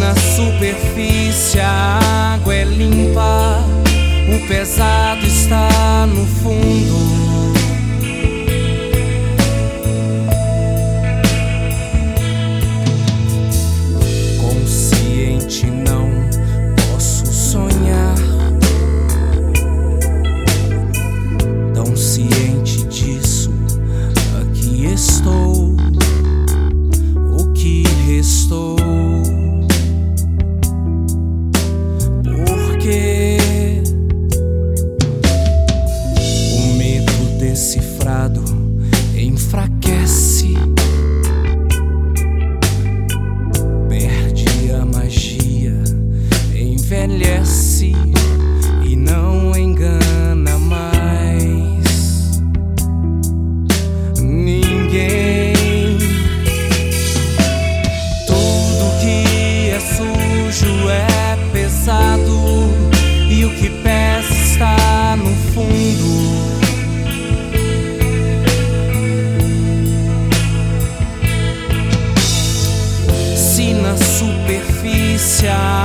na superfície a água é limpa, o pesado está no fundo. Consciente não posso sonhar, tão ciente disso, aqui estou, o que restou. Porque o medo decifrado enfraquece, perde a magia, envelhece e não engana mais ninguém. Tudo que é sujo é pesado, e o que pesa está no fundo. Se na superfície a